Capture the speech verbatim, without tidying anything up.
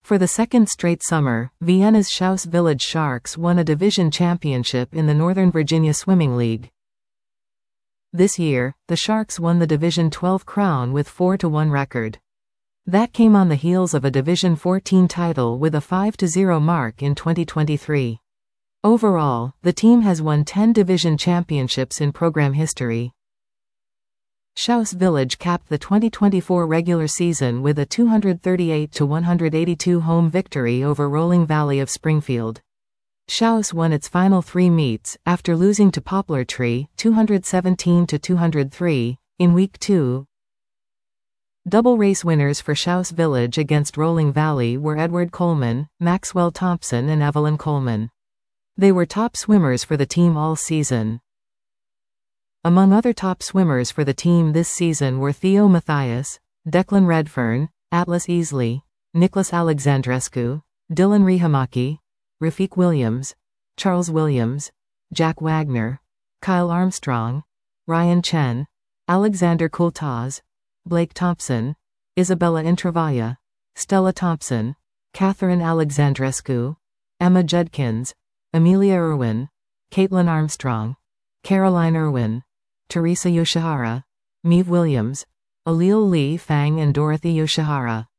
For the second straight summer, Vienna's Schaus Village Sharks won a division championship in the Northern Virginia Swimming League. This year, the Sharks won the Division twelve crown with four to one record. That came on the heels of a Division fourteen title with a five to zero mark in twenty twenty-three. Overall, the team has won ten division championships in program history. Schaus Village capped the twenty twenty-four regular season with a two hundred thirty-eight to one hundred eighty-two home victory over Rolling Valley of Springfield. Schaus won its final three meets, after losing to Poplar Tree, two hundred seventeen to two hundred three, in Week two. Double race winners for Schaus Village against Rolling Valley were Edward Coleman, Maxwell Thompson and Evelyn Coleman. They were top swimmers for the team all season. Among other top swimmers for the team this season were Theo Mathias, Declan Redfern, Atlas Easley, Nicholas Alexandrescu, Dylan Rihamaki, Rafiq Williams, Charles Williams, Jack Wagner, Kyle Armstrong, Ryan Chen, Alexander Kultaz, Blake Thompson, Isabella Intravaya, Stella Thompson, Catherine Alexandrescu, Emma Judkins, Amelia Irwin, Caitlin Armstrong, Caroline Irwin, Teresa Yoshihara, Meave Williams, Alil Lee Fang and Dorothy Yoshihara.